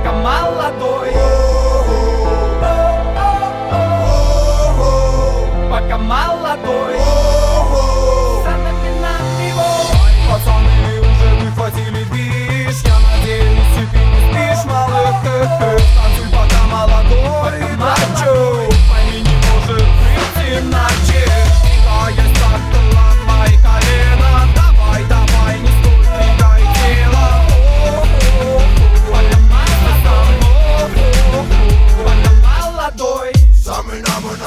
пока молодой. Пока молодой. За нами напивай. Пацаны уже выхватили бич. Я надеюсь, и ты не спишь, малых. Танцуй, пока молодой. Братчу, пойми, не может быть иначе. Двигаясь так, то ломай колено. Давай, давай, не стой, двигай тело. Пока молодой. Самый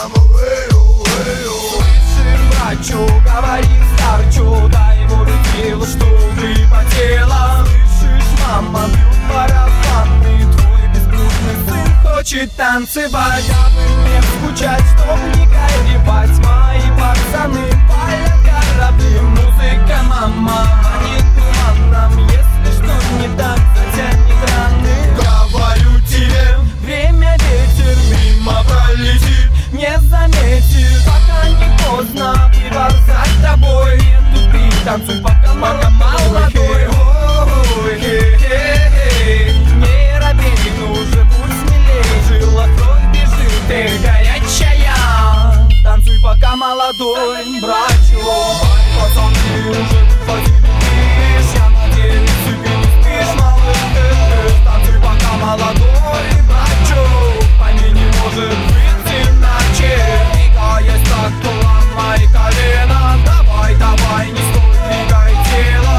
слышим, братчу, говорит старчу. Дай ему рутилу, что ты потела. Слышишь, мама, бьют барабаны. Твой безбрудный сын хочет танцевать. Дабы не скучать, чтоб не горевать. Мои пацаны палят корабли. Музыка, мама, манит туманом. Если что не так, затянет раны. Говорю тебе, время ветер мимо пролетит. Не заметит, пока не поздно. Пиво за тобой, не тупи. Танцуй, пока молодой. Не робей, ну уже будь смелей. Жила кровь бежит, ты горячая. Танцуй, пока молодой, братчу. Пацаны уже выхватили бич. Я надеюсь, ты не спишь, малыш. Танцуй, пока молодой, братчу. Пойми, не может быть иначе. Двигаясь так, то ломай колено. Давай, давай, не стой, двигай тело.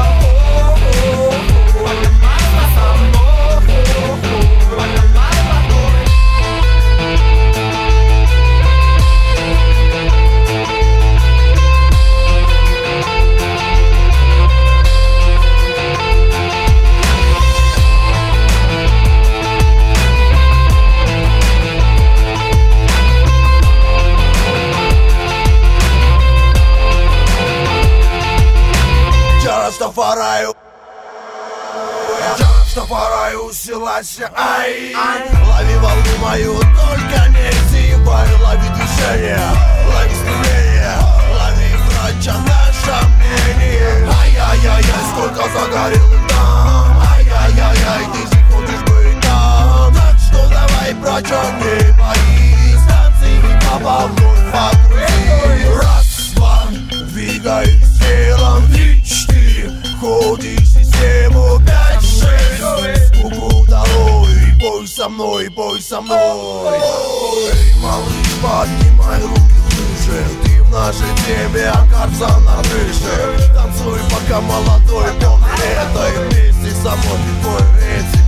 Растафараю, силася, ай, лови волну мою, только не зевай. Лови движение, лови стремление, лови, братья, наше мнение. Ай-яй-яй-яй, сколько загорелых там. Ай-яй-яй-яй, ты же хочешь быть там. Так что давай, братья, не боись. Станции папа вновь погрузи. Раз, два, двигай телом. Три, четыре, ходи систему. Пять, шесть, скуку долой. Бой со мной, бой со мной. Эй, малыш, поднимай руки выше. Ты в нашей теме, окажется на крыше. Танцуй, пока молодой, помни это. И вместе со мной твой эти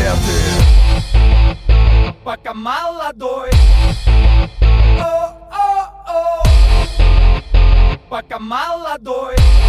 куплеты. Пока молодой. Пока молодой.